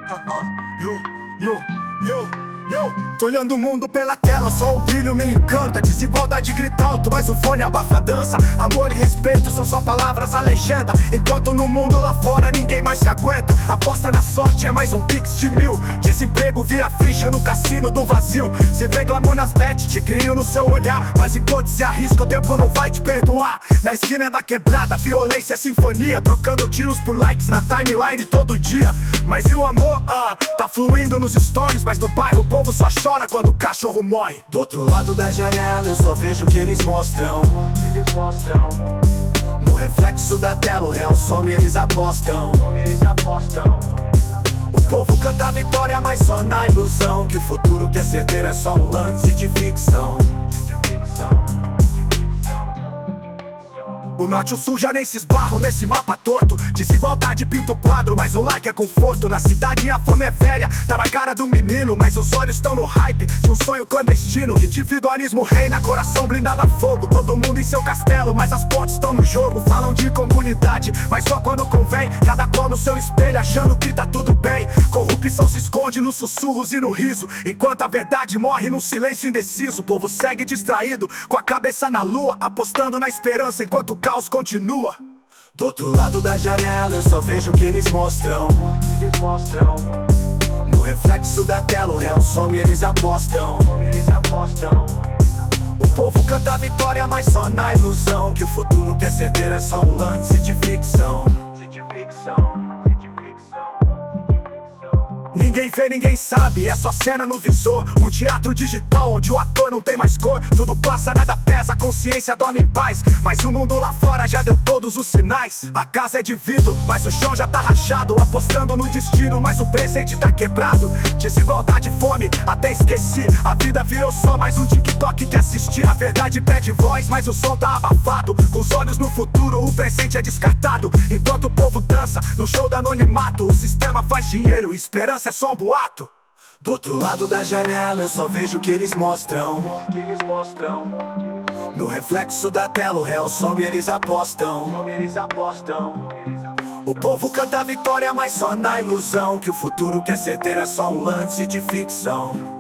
Yo, yo, yo. Tô olhando o mundo pela tela, só o brilho me encanta. Desigualdade grita alto, mas o fone abafa a dança. Amor e respeito são só palavras, a legenda. Enquanto no mundo lá fora ninguém mais se aguenta. Aposta na sorte é mais um pix de 1000. Desemprego vira ficha no cassino do vazio. Se vê glamour nas bets, te crio no seu olhar. Mas enquanto se arrisca, o tempo não vai te perdoar. Na esquina da quebrada, violência é sinfonia. Trocando tiros por likes na timeline todo dia. Mas e o amor? Tá fluindo nos stories. Mas no bairro o povo só chora quando o cachorro morre. Do outro lado da janela eu só vejo o que eles mostram. No reflexo da tela o real some eles apostam. O povo canta a vitória, mas só na ilusão. Que o futuro que é certeiro é só um lance de ficção. O norte e o sul já nem se esbarram nesse mapa torto. Desigualdade pinta o quadro, mas o like é conforto. Na cidade a fome é velha, tá na cara do menino. Mas os olhos estão no hype de um sonho clandestino. Individualismo reina, coração blindado a fogo. Todo mundo em seu castelo, mas as pontes estão no jogo. Falam de comunidade, mas só quando convém. Cada qual no seu espelho, achando que tá tudo bem. Corrupção se esconde nos sussurros e no riso, enquanto a verdade morre num silêncio indeciso. O povo segue distraído, com a cabeça na lua, apostando na esperança enquanto o caos continua. Do outro lado da janela eu só vejo o que eles mostram. No reflexo da tela o real some e eles apostam. O povo canta a vitória, mas só na ilusão. Que o futuro que é certeiro é só um lance de ficção. Ninguém vê, ninguém sabe, é só cena no visor. Um teatro digital onde o ator não tem mais cor. Tudo passa, nada pesa, a consciência dorme em paz. Mas o mundo lá fora já deu todos os sinais. A casa é de vidro, mas o chão já tá rachado. Apostando no destino, mas o presente tá quebrado. Desigualdade, fome, até esqueci. A vida virou só mais um TikTok que assistir. A verdade pede voz, mas o som tá abafado. Com os olhos no futuro, o presente é descartado. Enquanto o povo dança, no show do anonimato. O sistema faz dinheiro, esperança é só um boato. Do outro lado da janela eu só vejo o que eles mostram. No reflexo da tela o real some e eles apostam. O povo canta a vitória, mas só na ilusão. Que o futuro que é certeiro é só um lance de ficção.